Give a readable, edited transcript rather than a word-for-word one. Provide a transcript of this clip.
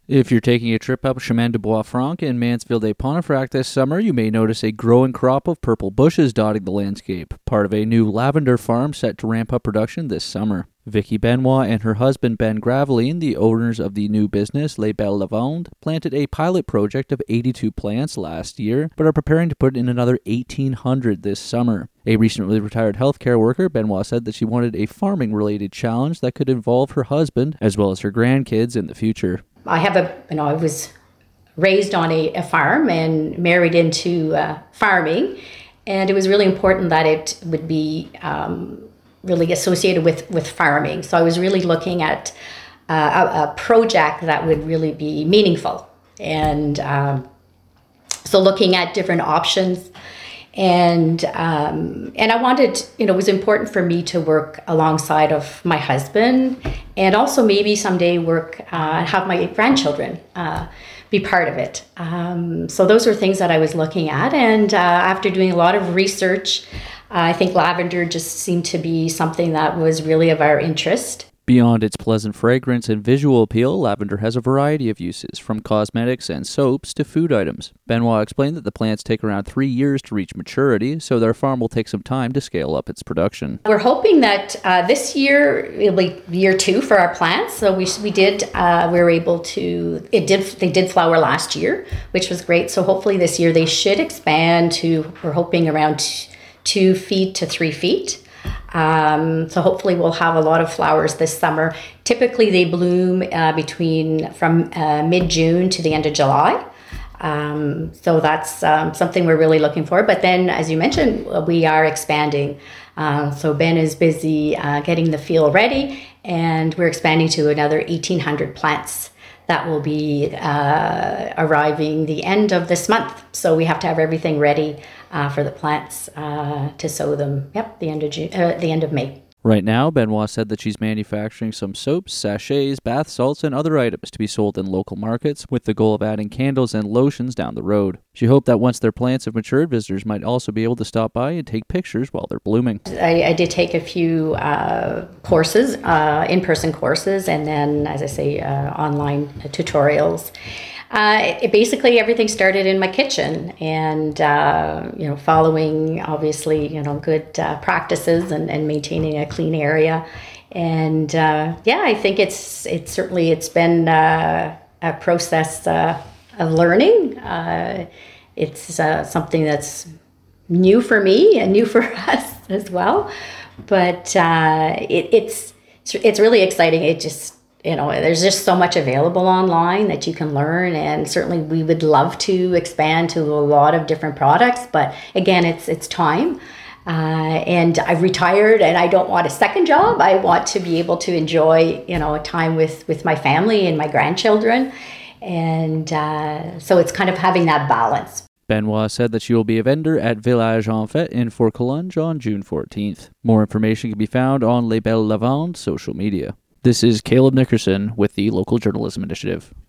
If you're taking a trip up Chemin de Bois Franc in Mansfield-et-Pontefract this summer, you may notice a growing crop of purple bushes dotting the landscape, part of a new lavender farm set to ramp up production this summer. Vicky Benoit and her husband Ben Graveline, the owners of the new business Les Belles Lavandes, planted a pilot project of 82 plants last year, but are preparing to put in another 1,800 this summer. A recently retired healthcare worker, Benoit said that she wanted a farming-related challenge that could involve her husband as well as her grandkids in the future. I was raised on a farm and married into farming, and it was really important that it would be really associated with farming. So I was really looking at a project that would really be meaningful, and so looking at different options. And I wanted, it was important for me to work alongside of my husband, and also maybe someday have my grandchildren be part of it. So those were things that I was looking at, and after doing a lot of research, I think lavender just seemed to be something that was really of our interest. Beyond its pleasant fragrance and visual appeal, lavender has a variety of uses, from cosmetics and soaps to food items. Benoit explained that the plants take around 3 years to reach maturity, so their farm will take some time to scale up its production. We're hoping that this year it'll be year 2 for our plants. So they did flower last year, which was great. So hopefully this year they should expand to, we're hoping around 2 feet to 3 feet. So hopefully we'll have a lot of flowers this summer. Typically they bloom from mid-June to the end of July. So that's something we're really looking for. But then, as you mentioned, we are expanding. So Ben is busy getting the field ready, and we're expanding to another 1,800 plants that will be arriving the end of this month. So we have to have everything ready for the plants to sow them. The end of May. Right now, Benoit said that she's manufacturing some soaps, sachets, bath salts, and other items to be sold in local markets, with the goal of adding candles and lotions down the road. She hoped that once their plants have matured, visitors might also be able to stop by and take pictures while they're blooming. I did take a few courses, in-person courses, and then, as I say, online tutorials. Basically everything started in my kitchen, and following obviously good practices and maintaining a clean area, and I think it's been a process of learning. It's something that's new for me and new for us as well, but it's really exciting. It just there's just so much available online that you can learn, and certainly we would love to expand to a lot of different products, but again, it's time. And I've retired, and I don't want a second job. I want to be able to enjoy, time with my family and my grandchildren, and so it's kind of having that balance. Benoit said that she will be a vendor at Village en Fête in Fort Collonges on June 14th. More information can be found on Les Belles Lavandes social media. This is Caleb Nickerson with the Local Journalism Initiative.